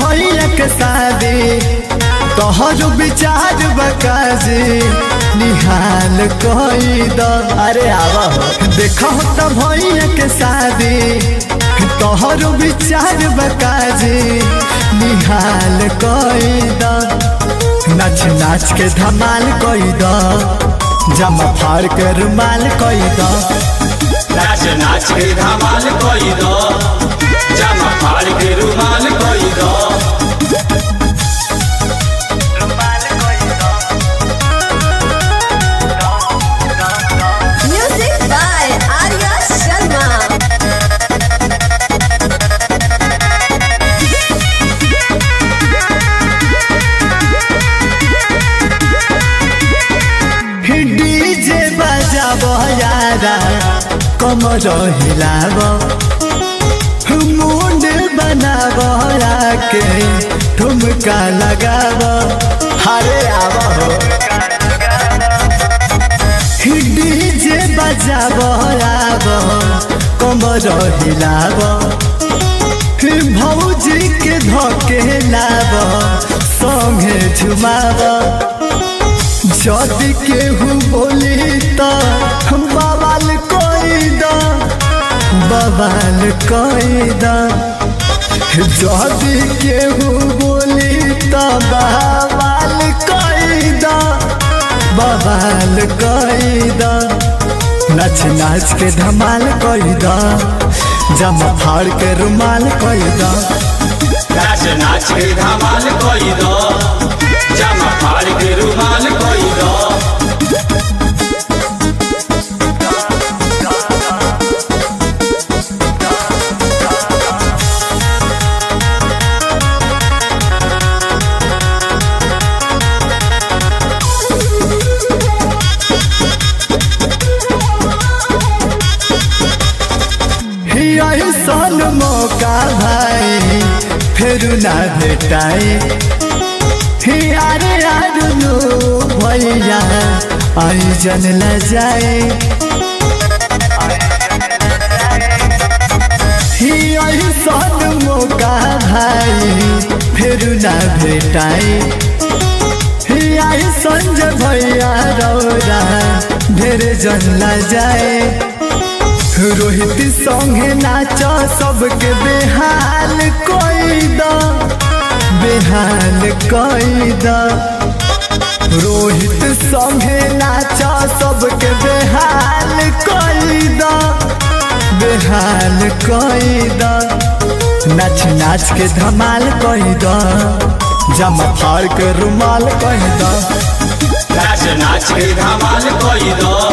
भैया के शादी तोहर विचार बकाजी निहाल कोई द। अरे आवा देखो तो भैया के शादी तोहर विचार बकाजी निहाल कोई द। नाच नाच के धमाल कोई द, जमा फाड़ के रुमाल कोई द। नाच नाच के धमाल कोई दो, जमा फाड़ के रुमाल कोई दो। Music by Arya Sharma. DJ बजाबो यारा कमर हिलाबो मुंड बनाबो के ठुमका लगाबो। हरे आबो डीजे बजाबो आबो कमर हिलाबो भौजी के धके लाबो संगे झुमाबो। जदि केहू बोली तो बवाल कोई द, बवाल कोई द। जदि केहू बोली तो बवाल कोई द, बवाल कोई द। नाच नाच के धमाल कोई द, जमा फाड़ के रुमाल कोई द। नाच नाच के धमाल कोई दो, जमा फाड़ के रुमाल कोई दो। ऐसन मौका भाई फिर ना भेटाई। अरे नो भैया आई जन ल जाए। ऐसन मौका भाई फिर ना भेटाई। आई संजय भैया रौरा ढेर जन ल जाए। रोहित संगे नाच सबके बेहाल कोई द, बेहाल कोई द। रोहित संगे नाच सबके बेहाल कोई द, बेहाल कोई द। नाच नाच के धमाल कोई द, जमा फाड़ के रुमाल कोई द। नाच नाच के धमाल कोई दो,